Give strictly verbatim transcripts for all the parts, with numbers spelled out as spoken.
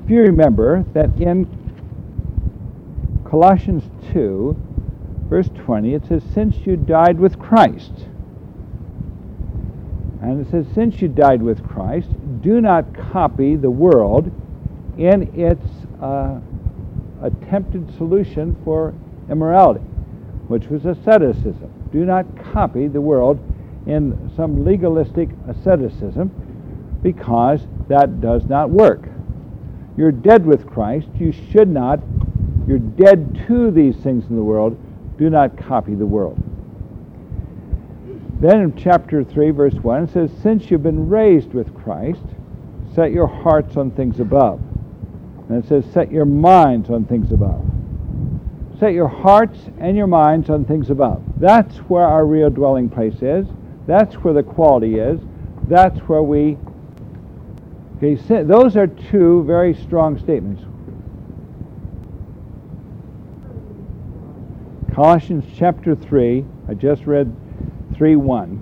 If you remember that in Colossians two, verse twenty, it says, since you died with Christ. And it says, since you died with Christ, do not copy the world in its uh, attempted solution for immorality, which was asceticism. Do not copy the world in some legalistic asceticism, because that does not work. You're dead with Christ. You should not. You're dead to these things in the world. Do not copy the world. Then in chapter three, verse one, it says, since you've been raised with Christ, set your hearts on things above. And it says, set your minds on things above. Set your hearts and your minds on things above. That's where our real dwelling place is. That's where the quality is. That's where we... Okay, those are two very strong statements. Colossians chapter three, I just read three one.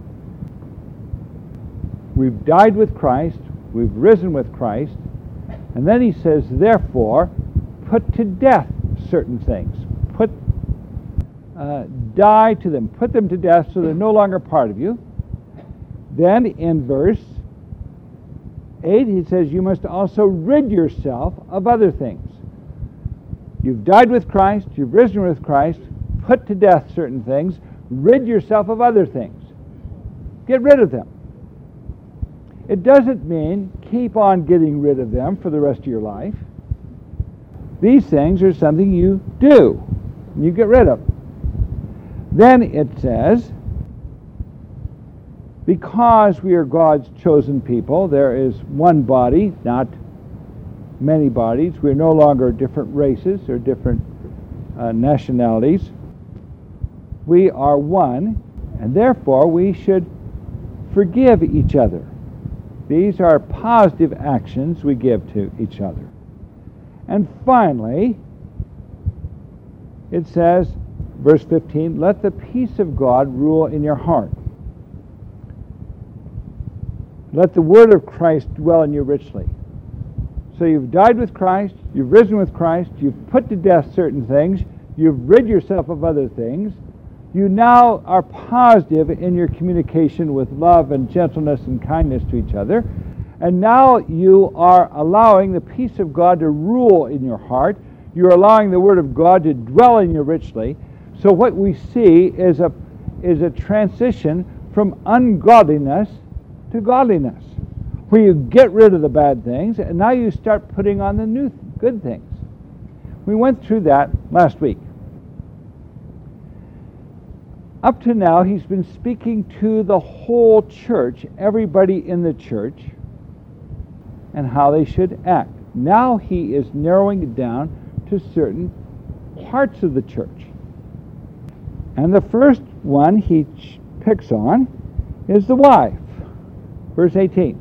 We've died with Christ, we've risen with Christ, and then he says, therefore, put to death certain things. Put, uh, die to them. Put them to death so they're no longer part of you. Then in verse eight, he says, you must also rid yourself of other things. You've died with Christ, you've risen with Christ, put to death certain things, rid yourself of other things. Get rid of them. It doesn't mean keep on getting rid of them for the rest of your life. These things are something you do, and you get rid of. Then it says, because we are God's chosen people, there is one body, not many bodies. We're no longer different races or different uh, nationalities. We are one, and therefore we should forgive each other. These are positive actions we give to each other. And finally, it says, verse fifteen, let the peace of God rule in your heart. Let the word of Christ dwell in you richly. So you've died with Christ, you've risen with Christ, you've put to death certain things, you've rid yourself of other things. You now are positive in your communication with love and gentleness and kindness to each other. And now you are allowing the peace of God to rule in your heart. You're allowing the Word of God to dwell in you richly. So what we see is a, is a transition from ungodliness to godliness, where you get rid of the bad things, and now you start putting on the new good things. We went through that last week. Up to now, he's been speaking to the whole church, everybody in the church, and how they should act. Now he is narrowing it down to certain parts of the church. And the first one he ch- picks on is the wife. Verse eighteen.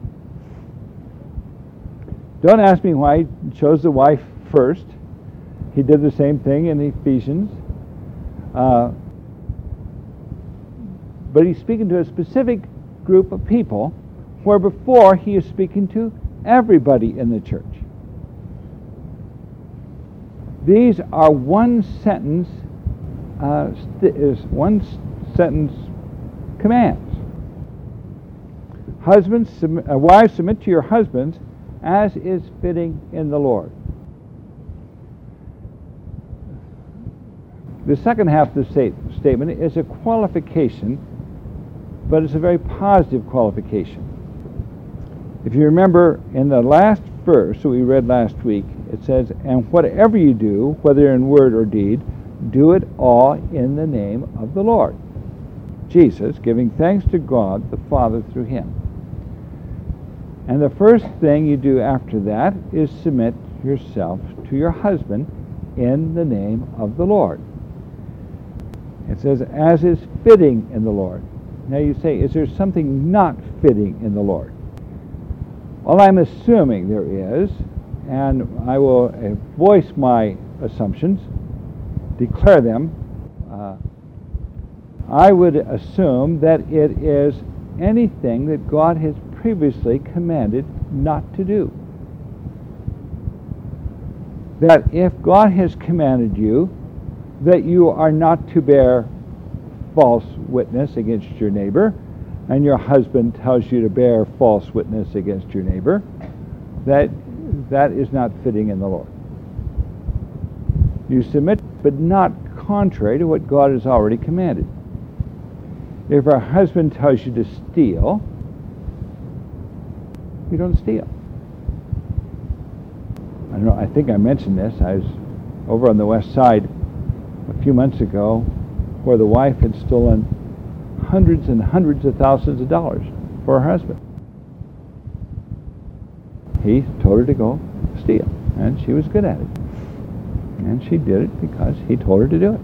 Don't ask me why he chose the wife first. He did the same thing in Ephesians. Uh, but he's speaking to a specific group of people, where before he is speaking to everybody in the church. These are one sentence, uh, st- is one sentence commands. Husbands, submit, uh, wives, submit to your husbands as is fitting in the Lord. The second half of the state, statement is a qualification, but it's a very positive qualification. If you remember in the last verse that we read last week, it says, and whatever you do, whether in word or deed, do it all in the name of the Lord Jesus, giving thanks to God the Father through him. And the first thing you do after that is submit yourself to your husband in the name of the Lord. It says, as is fitting in the Lord. Now you say, is there something not fitting in the Lord? Well, I'm assuming there is, and I will voice my assumptions, declare them. Uh, I would assume that it is anything that God has previously commanded not to do. that if God has commanded you that you are not to bear false witness against your neighbor, and your husband tells you to bear false witness against your neighbor, that that is not fitting in the Lord. You submit, but not contrary to what God has already commanded. If our husband tells you to steal, you don't steal. I don't know, I think I mentioned this. I was over on the west side a few months ago where the wife had stolen hundreds and hundreds of thousands of dollars for her husband. He told her to go steal, and she was good at it. And she did it because he told her to do it.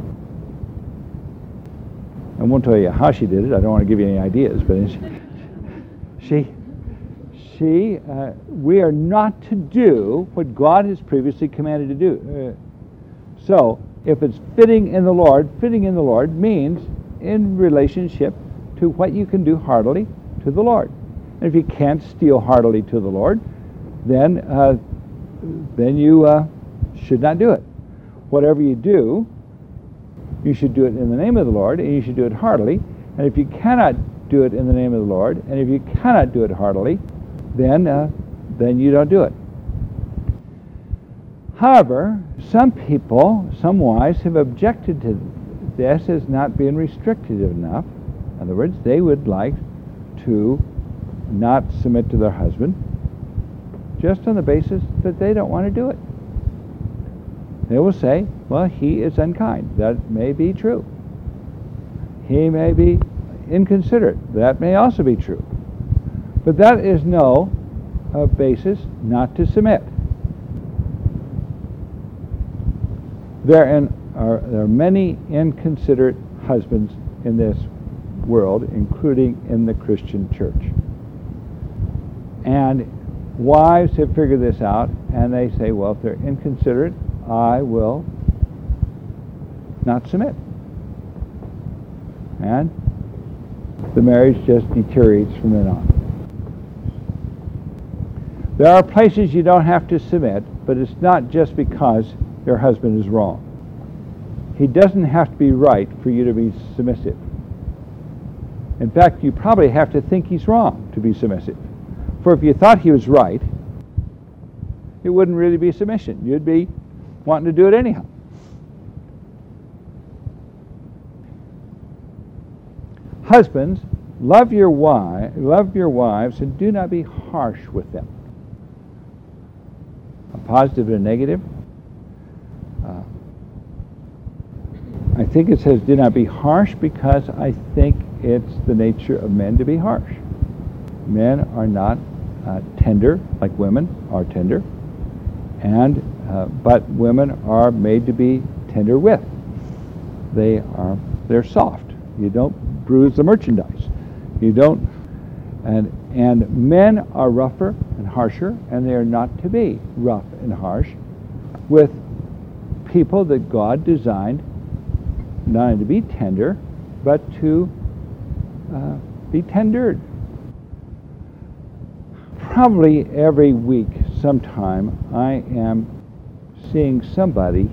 I won't tell you how she did it. I don't want to give you any ideas, but she, she, uh, we are not to do what God has previously commanded to do. Uh, so, if it's fitting in the Lord, fitting in the Lord means in relationship to what you can do heartily to the Lord. And if you can't steal heartily to the Lord, then uh, then you uh, should not do it. Whatever you do, you should do it in the name of the Lord, and you should do it heartily. And if you cannot do it in the name of the Lord, and if you cannot do it heartily, then uh, then you don't do it. However, some people, some wives, have objected to this as not being restrictive enough. In other words, they would like to not submit to their husband just on the basis that they don't want to do it. They will say, well, he is unkind. That may be true. He may be inconsiderate. That may also be true. But that is no uh, basis not to submit. There are, there are many inconsiderate husbands in this world, including in the Christian church. And wives have figured this out, and they say, well, if they're inconsiderate, I will not submit. And the marriage just deteriorates from then on. There are places you don't have to submit, but it's not just because your husband is wrong. He doesn't have to be right for you to be submissive. In fact, you probably have to think he's wrong to be submissive. For if you thought he was right, it wouldn't really be submission. You'd be wanting to do it anyhow. Husbands, love your wives, love your wives, and do not be harsh with them. A positive and a negative. Uh, I think it says do not be harsh because I think it's the nature of men to be harsh. Men are not uh, tender like women are tender, and uh, but women are made to be tender with. They are they're soft. You don't bruise the merchandise. You don't, and and men are rougher and harsher, and they are not to be rough and harsh with people that God designed not only to be tender, but to uh, be tendered. Probably every week sometime I am seeing somebody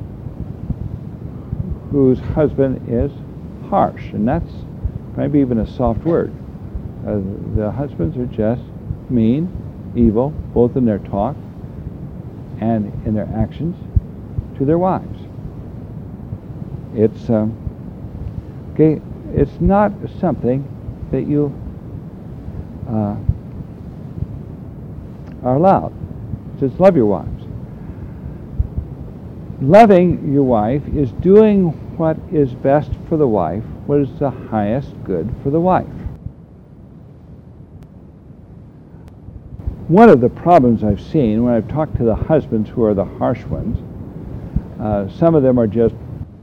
whose husband is harsh, and that's maybe even a soft word. Uh, the husbands are just mean, evil, both in their talk and in their actions to their wives. It's um, okay. It's not something that you uh, are allowed. It says, love your wives. Loving your wife is doing what is best for the wife, what is the highest good for the wife. One of the problems I've seen when I've talked to the husbands who are the harsh ones, uh, some of them are just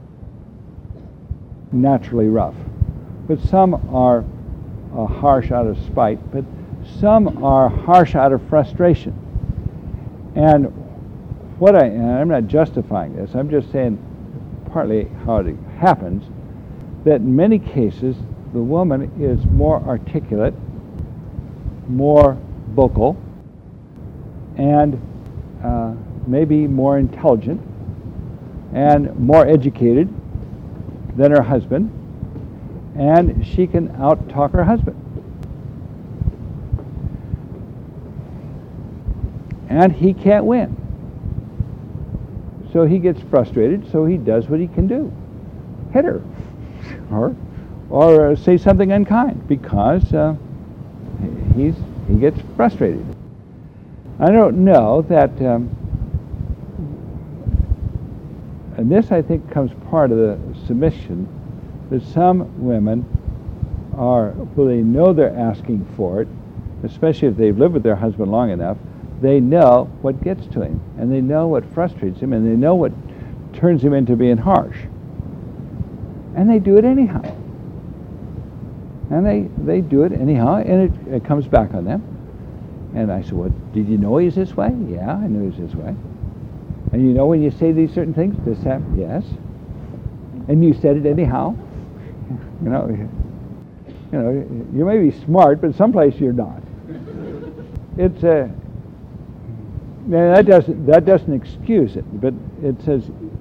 naturally rough, but some are uh, harsh out of spite, but some are harsh out of frustration. And what I, and I'm not justifying this, I'm just saying partly how it happens, that in many cases the woman is more articulate, more vocal, and uh, maybe more intelligent and more educated than her husband, and she can out-talk her husband. And he can't win. So he gets frustrated, so he does what he can do. Hit her. Or, or uh, say something unkind, because uh, he's, he gets frustrated. I don't know that, um, and this I think comes part of the submission, that some women are, well, they know they're asking for it, especially if they've lived with their husband long enough. They know what gets to him, and they know what frustrates him, and they know what turns him into being harsh. And they do it anyhow. And they, they do it anyhow, and it, it comes back on them. And I said, well, did you know he's this way? Yeah, I knew he was this way. And you know when you say these certain things, this happened? Yes. And you said it anyhow? You know, you know, you may be smart, but someplace you're not. It's a... Now, that doesn't that doesn't excuse it, but it says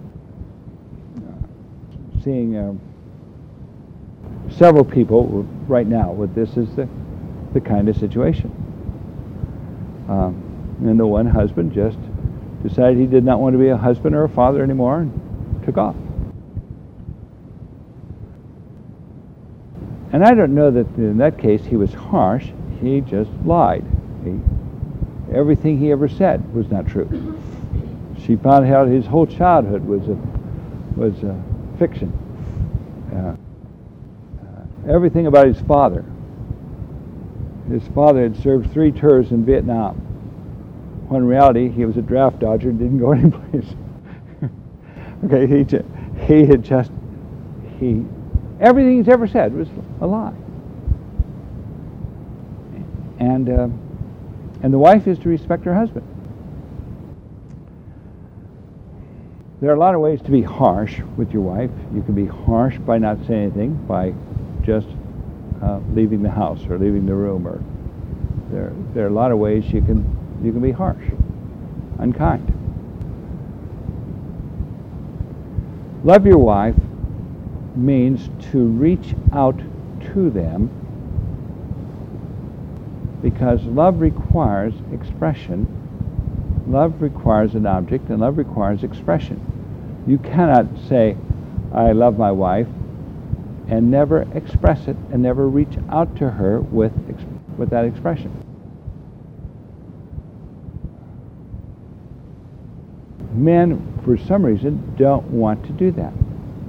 uh, seeing uh, several people right now with this is the the kind of situation. Um, and the one husband just decided he did not want to be a husband or a father anymore and took off. And I don't know that in that case he was harsh. He just lied. He, Everything he ever said was not true. She found out his whole childhood was a was a fiction. Uh, uh, everything about his father. His father had served three tours in Vietnam, when in reality he was a draft dodger and didn't go anyplace. Okay, he ju- he had just he everything he's ever said was a lie. And. Uh, And the wife is to respect her husband. There are a lot of ways to be harsh with your wife. You can be harsh by not saying anything, by just uh, leaving the house or leaving the room. Or there, there are a lot of ways you can you can be harsh, unkind. Love your wife means to reach out to them, because love requires expression. Love requires an object, and love requires expression. You cannot say, I love my wife, and never express it, and never reach out to her with, with that expression. Men, for some reason, don't want to do that.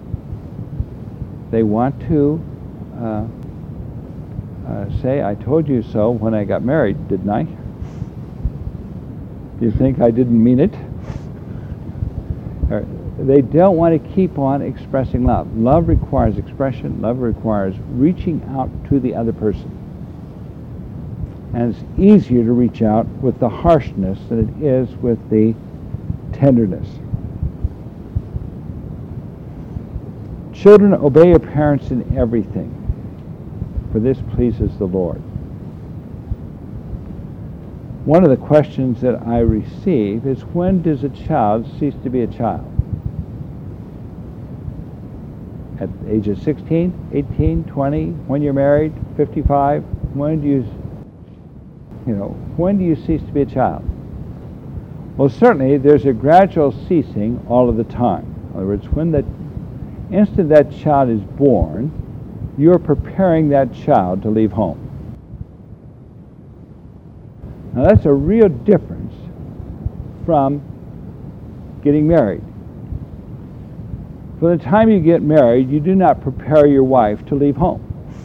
They want to uh, Uh, say, I told you so when I got married, didn't I? Do you think I didn't mean it? Or they don't want to keep on expressing love. Love requires expression. Love requires reaching out to the other person. And it's easier to reach out with the harshness than it is with the tenderness. Children, obey your parents in everything, for this pleases the Lord. One of the questions that I receive is, when does a child cease to be a child? At the age of sixteen, eighteen, twenty, when you're married, fifty-five, when do you, you know, when do you cease to be a child? Well, certainly there's a gradual ceasing all of the time. In other words, when the instant that child is born, you're preparing that child to leave home. Now that's a real difference from getting married. From the time you get married, you do not prepare your wife to leave home.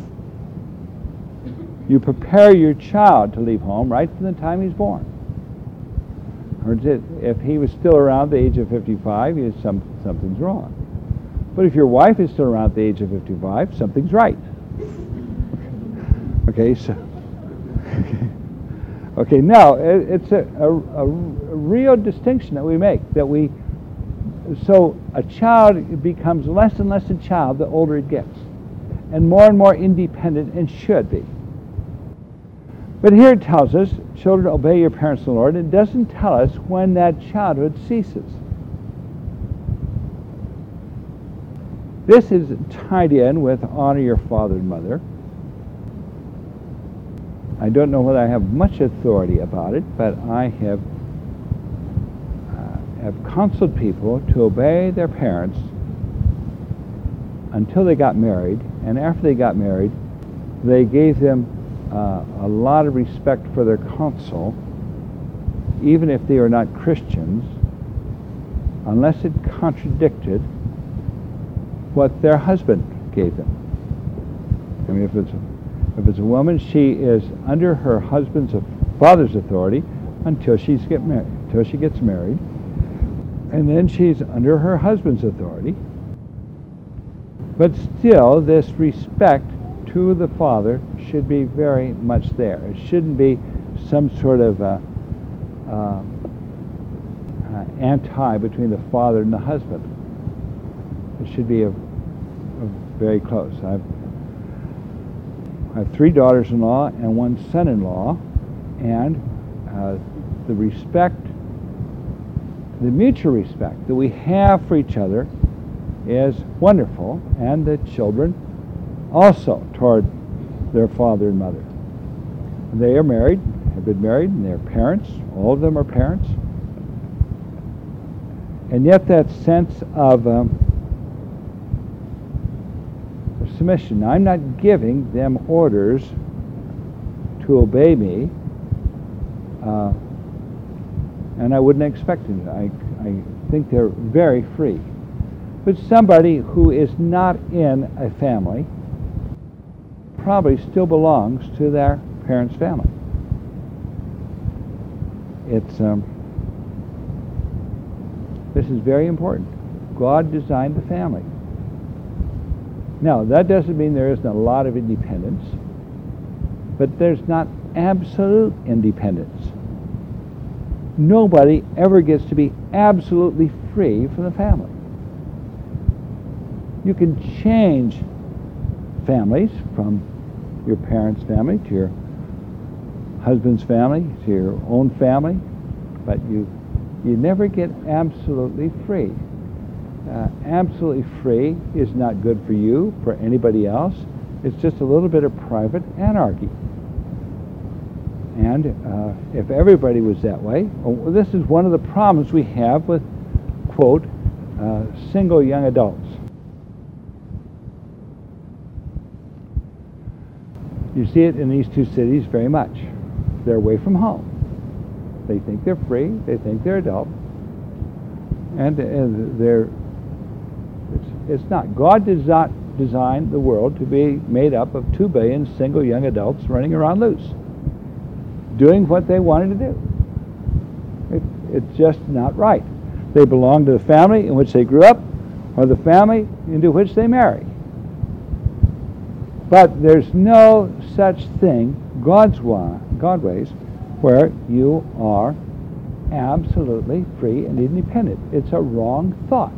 You prepare your child to leave home right from the time he's born. Or if he was still around the age of fifty-five, some, something's wrong. But if your wife is still around the age of fifty-five, something's right. Okay, so... Okay, now, it's a, a, a real distinction that we make, that we... So, a child becomes less and less a child the older it gets, and more and more independent, and should be. But here it tells us children, obey your parents in the Lord. It doesn't tell us when that childhood ceases. This is tied in with honor your father and mother. I don't know whether I have much authority about it, but I have uh, have counseled people to obey their parents until they got married, and after they got married, they gave them uh, a lot of respect for their counsel, even if they were not Christians, unless it contradicted what their husband gave them. I mean, if it's if it's a woman, she is under her husband's father's authority until she's get married, until she gets married, and then she's under her husband's authority. But still, this respect to the father should be very much there. It shouldn't be some sort of uh, uh, uh, anti between the father and the husband. It should be a, a very close. I've, I have three daughters-in-law and one son-in-law, and uh, the respect, the mutual respect that we have for each other is wonderful, and the children also toward their father and mother. They are married, have been married, and they're parents. All of them are parents. And yet that sense of um, submission. I'm not giving them orders to obey me, uh, and I wouldn't expect it. I, I think they're very free. But somebody who is not in a family probably still belongs to their parents' family. It's um, this is very important. God designed the family. Now, that doesn't mean there isn't a lot of independence, but there's not absolute independence. Nobody ever gets to be absolutely free from the family. You can change families from your parents' family to your husband's family to your own family, but you you never get absolutely free. Uh, absolutely free is not good for you, for anybody else. It's just a little bit of private anarchy. And uh, if everybody was that way, well, this is one of the problems we have with, quote, uh, single young adults. You see it in these two cities very much. They're away from home. They think they're free. They think they're adult. And uh, they're It's, it's not. God does not design the world to be made up of two billion single young adults running around loose, doing what they wanted to do. It, it's just not right. They belong to the family in which they grew up, or the family into which they marry. But there's no such thing, God's wa- God ways, where you are absolutely free and independent. It's a wrong thought.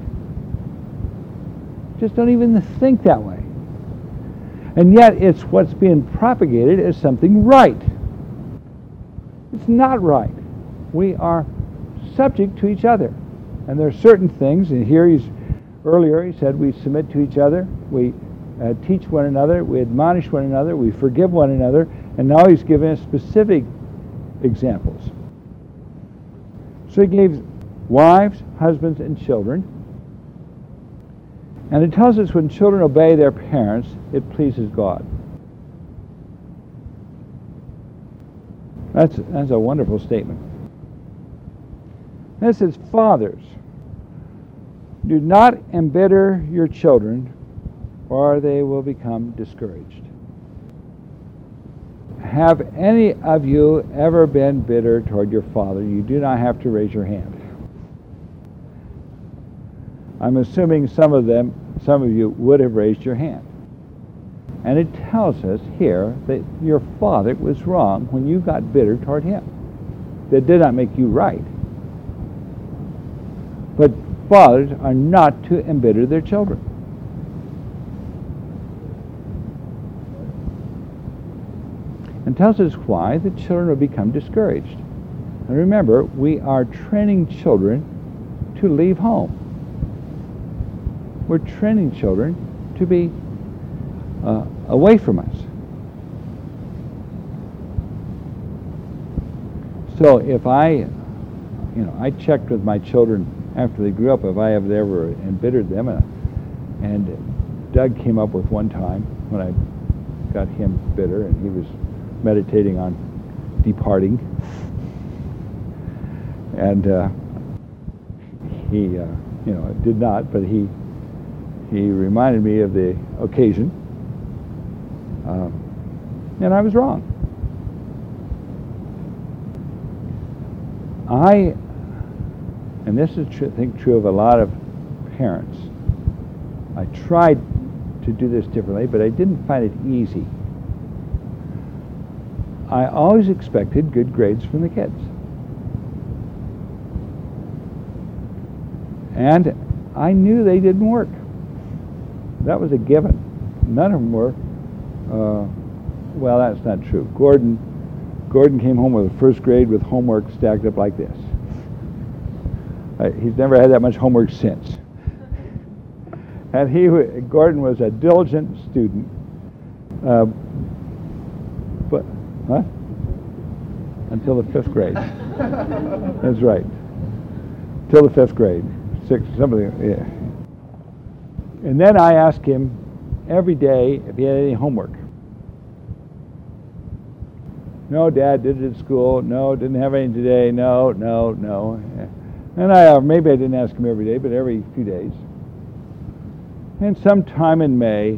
Just don't even think that way. And yet it's what's being propagated as something right. It's not right. We are subject to each other. And there are certain things, and here he's, earlier he said we submit to each other, we uh, teach one another, we admonish one another, we forgive one another, and now he's giving us specific examples. So he gave wives, husbands, and children. And it tells us when children obey their parents, it pleases God. That's, that's a wonderful statement. And it says, fathers, do not embitter your children, or they will become discouraged. Have any of you ever been bitter toward your father? You do not have to raise your hand. I'm assuming some of them, some of you would have raised your hand. And it tells us here that your father was wrong when you got bitter toward him. That did not make you right. But fathers are not to embitter their children. and tells us why the children will become discouraged. And remember, we are training children to leave home. We're training children to be uh, away from us. So if I, you know, I checked with my children after they grew up if I have ever embittered them, and, and Doug came up with one time when I got him bitter, and he was meditating on departing, and uh, he, uh, you know, did not, but he he reminded me of the occasion, uh, and I was wrong. I, and this is, tr- I think, true of a lot of parents, I tried to do this differently, but I didn't find it easy. I always expected good grades from the kids. And I knew they didn't work. That was a given. None of them were, uh, well, that's not true. Gordon Gordon came home with a first grade with homework stacked up like this. Uh, he's never had that much homework since. And he, Gordon was a diligent student. Uh, but, huh? Until the fifth grade. That's right. Till the fifth grade. Sixth, something, yeah. And then I asked him every day if he had any homework. No, Dad, did it at school. No, didn't have any today. No, no, no. And I, uh, maybe I didn't ask him every day, but every few days. And sometime in May,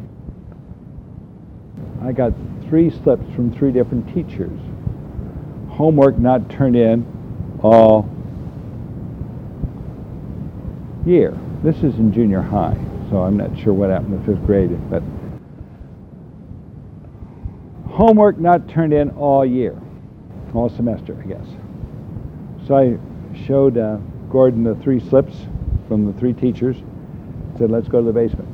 I got three slips from three different teachers. Homework not turned in all year. This is in junior high, so I'm not sure what happened in the fifth grade, but homework not turned in all year, all semester, I guess. So I showed uh, Gordon the three slips from the three teachers, said, let's go to the basement.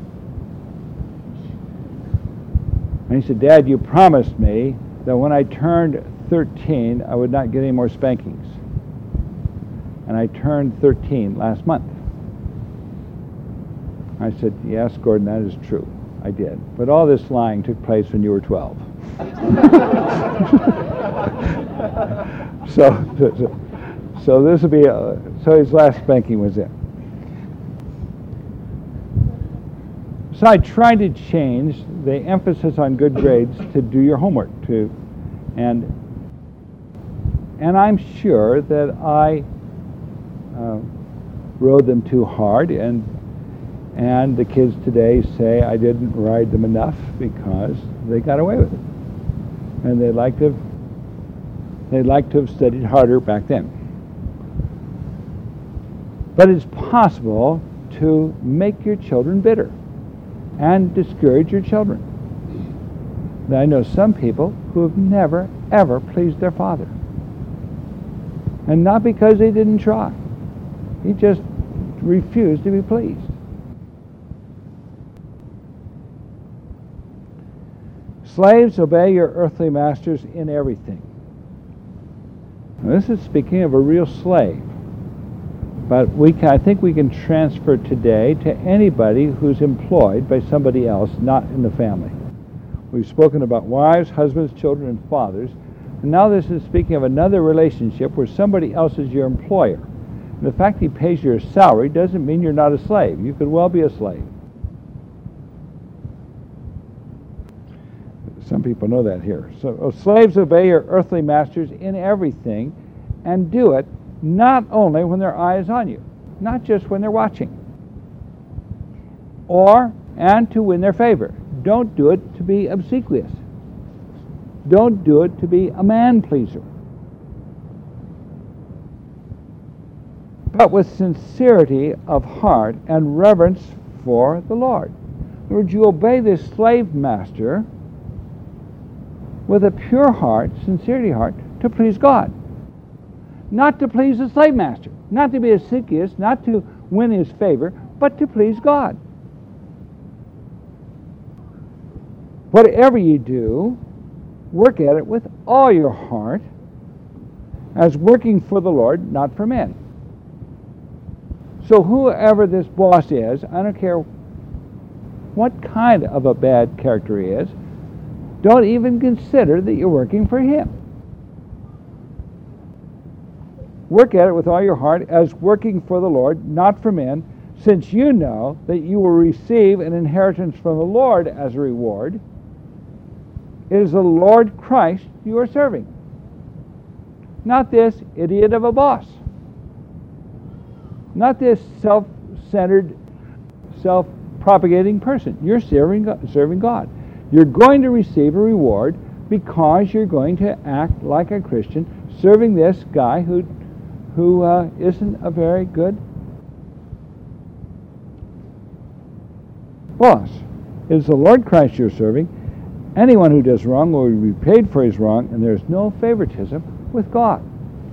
And he said, Dad, you promised me that when I turned thirteen, I would not get any more spankings. And I turned thirteen last month. I said, yes, Gordon, that is true. I did. But all this lying took place when you were twelve. so, so, so this will be, a, so his last spanking was it. So I tried to change the emphasis on good grades to do your homework, to, and and I'm sure that I uh, rode them too hard, and and the kids today say I didn't ride them enough because they got away with it, and they like to they like to have studied harder back then. But it's possible to make your children bitter and discourage your children. Now, I know some people who have never, ever pleased their father. And not because they didn't try. He just refused to be pleased. Slaves, obey your earthly masters in everything. Now, this is speaking of a real slave. But we can, I think we can transfer today to anybody who's employed by somebody else, not in the family. We've spoken about wives, husbands, children, and fathers. And now this is speaking of another relationship where somebody else is your employer. And the fact he pays your salary doesn't mean you're not a slave. You could well be a slave. Some people know that here. So, oh, slaves, obey your earthly masters in everything, and do it not only when their eye is on you, not just when they're watching, or and to win their favor. Don't do it to be obsequious. Don't do it to be a man pleaser. But with sincerity of heart and reverence for the Lord. In other words, you obey this slave master with a pure heart, sincerity of heart, to please God. Not to please the slave master, not to be obsequious, not to win his favor, but to please God. Whatever you do, Work at it with all your heart, as working for the Lord, not for men. So whoever this boss is, I don't care what kind of a bad character he is, don't even consider that you're working for him. Work at it with all your heart as working for the Lord, not for men, since you know that you will receive an inheritance from the Lord as a reward. It is the Lord Christ you are serving, not this idiot of a boss, not this self-centered, self-propagating person. You're serving, serving God. You're going to receive a reward because you're going to act like a Christian, serving this guy who who uh, isn't a very good boss. It is the Lord Christ you're serving. Anyone who does wrong will be paid for his wrong, and there's no favoritism with God.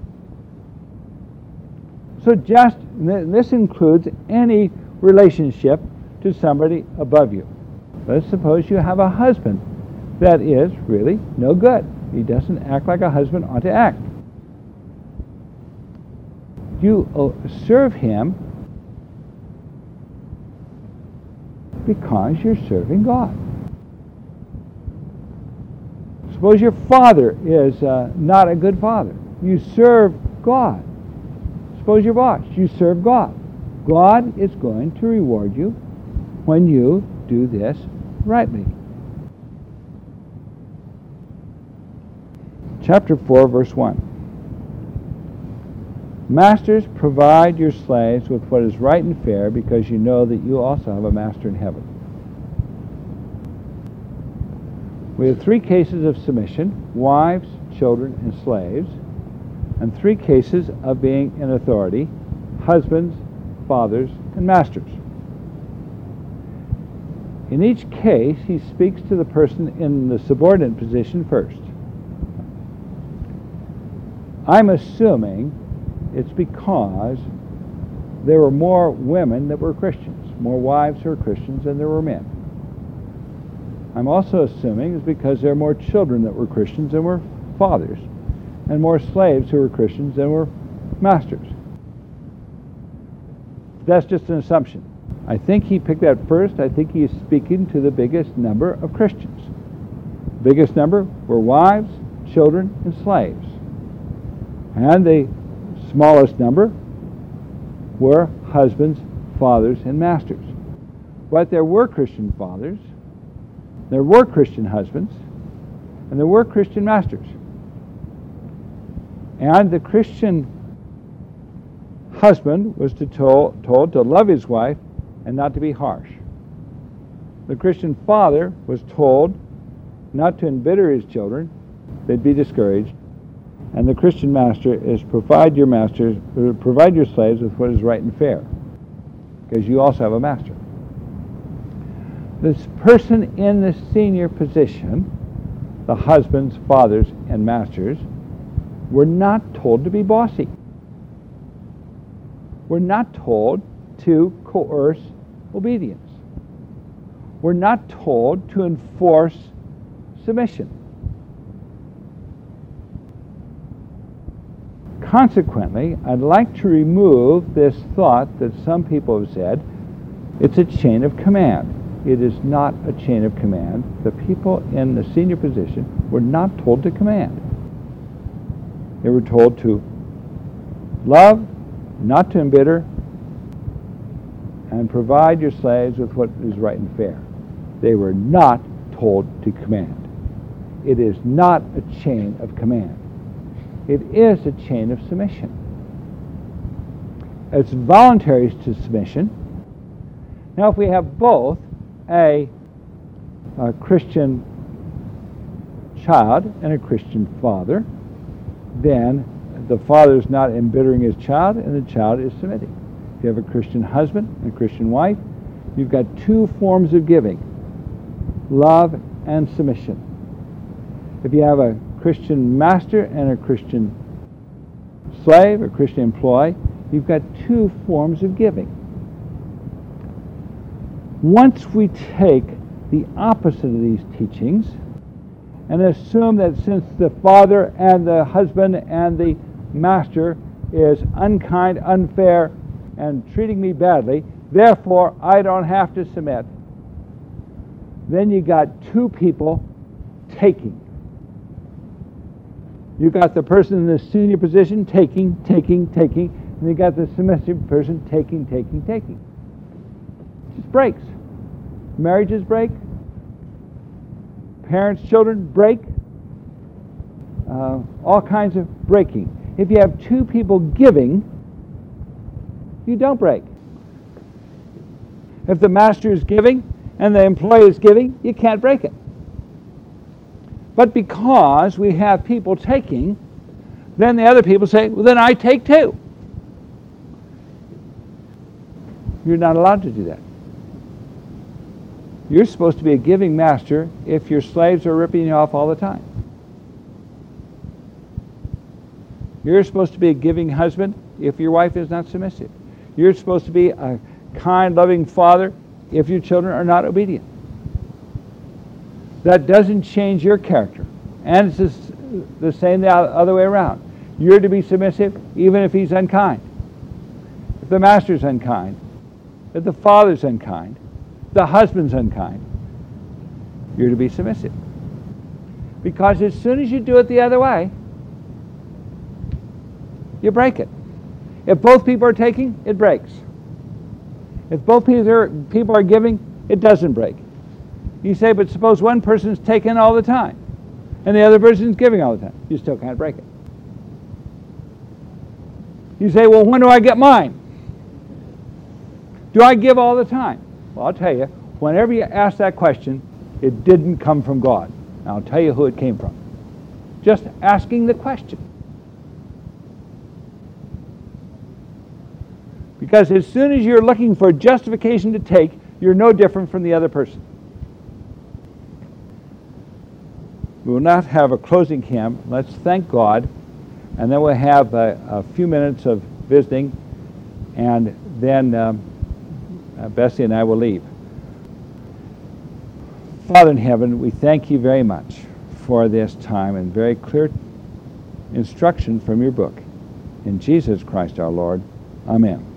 So just, this includes any relationship to somebody above you. Let's suppose you have a husband that is really no good. He doesn't act like a husband ought to act. You serve him because you're serving God. Suppose your father is uh, not a good father. You serve God. Suppose your boss, you serve God. God is going to reward you when you do this rightly. Chapter four, verse one. Masters, provide your slaves with what is right and fair, because you know that you also have a master in heaven. We have three cases of submission: wives, children, and slaves, and three cases of being in authority: husbands, fathers, and masters. In each case, he speaks to the person in the subordinate position first. I'm assuming it's because there were more women that were Christians, more wives who were Christians than there were men. I'm also assuming it's because there are more children that were Christians than were fathers, and more slaves who were Christians than were masters. That's just an assumption. I think he picked that first. I think he is speaking to the biggest number of Christians. The biggest number were wives, children, and slaves. And the smallest number were husbands, fathers, and masters. But there were Christian fathers, there were Christian husbands, and there were Christian masters. And the Christian husband was to told, told to love his wife and not to be harsh. The Christian father was told not to embitter his children, they'd be discouraged. And the Christian master is provide your masters, provide your slaves with what is right and fair, because you also have a master. This person in the senior position, the husbands, fathers, and masters, were not told to be bossy. We're not told to coerce obedience. We're not told to enforce submission. Consequently, I'd like to remove this thought that some people have said, it's a chain of command. It is not a chain of command. The people in the senior position were not told to command. They were told to love, not to embitter, and provide your slaves with what is right and fair. They were not told to command. It is not a chain of command. It is a chain of submission. It's voluntary to submission. Now, if we have both a, a Christian child and a Christian father, then the father is not embittering his child and the child is submitting. If you have a Christian husband and a Christian wife, you've got two forms of giving: love and submission. If you have a Christian master and a Christian slave, a Christian employee, you've got two forms of giving. Once we take the opposite of these teachings and assume that since the father and the husband and the master is unkind, unfair, and treating me badly, therefore I don't have to submit, then you got two people taking. You got the person in the senior position taking, taking, taking, and you got the submissive person taking, taking, taking. It just breaks. Marriages break. Parents, children break. Uh, all kinds of breaking. If you have two people giving, you don't break. If the master is giving and the employee is giving, you can't break it. But because we have people taking, then the other people say, well, then I take too. You're not allowed to do that. You're supposed to be a giving master if your slaves are ripping you off all the time. You're supposed to be a giving husband if your wife is not submissive. You're supposed to be a kind, loving father if your children are not obedient. That doesn't change your character. And it's the same the other way around. You're to be submissive even if he's unkind. If the master's unkind, if the father's unkind, the husband's unkind, you're to be submissive. Because as soon as you do it the other way, you break it. If both people are taking, it breaks. If both people are, people are giving, it doesn't break. You say, but suppose one person's taking all the time and the other person's giving all the time. You still can't break it. You say, well, when do I get mine? Do I give all the time? Well, I'll tell you, whenever you ask that question, it didn't come from God. And I'll tell you who it came from. Just asking the question. Because as soon as you're looking for justification to take, you're no different from the other person. We will not have a closing hymn. Let's thank God, and then we'll have a, a few minutes of visiting, and then um, uh, Bessie and I will leave. Father in heaven, we thank you very much for this time and very clear instruction from your book. In Jesus Christ our Lord, amen.